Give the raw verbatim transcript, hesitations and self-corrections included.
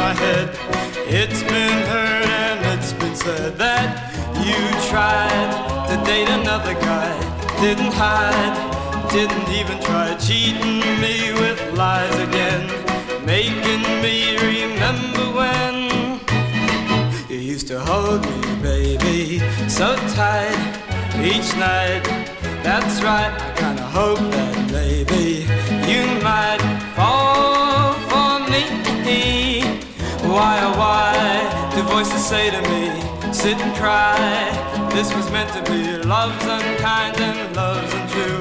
my head. It's been heard and it's been said that you tried to date another guy, didn't hide, didn't even try, cheating me with lies again, making me remember when you used to hold me, baby, so tight each night. That's right, I kinda hope that maybe you might fall for me. Why, oh why, do voices say to me, sit and cry, this was meant to be, love's unkind and love's untrue.